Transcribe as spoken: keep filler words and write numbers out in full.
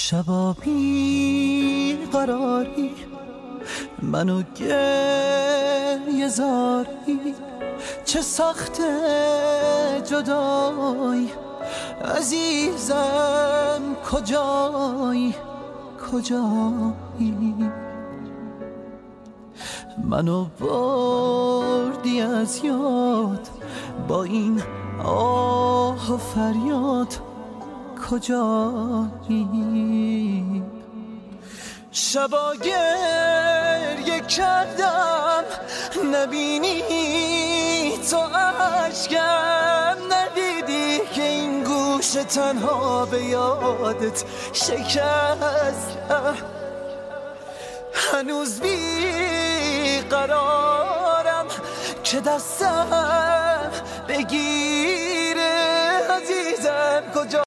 شبا بی قراری منو گریه زاری، چه سخت جدایی عزیزم کجایی کجایی. منو بردی از یاد با این آه و فریاد کجایی. شبا گریه کردم نبینی تو عشقم، ندیدی که این گوش تنها به یادت شکستم. هنوز بی قرارم که دستم بگی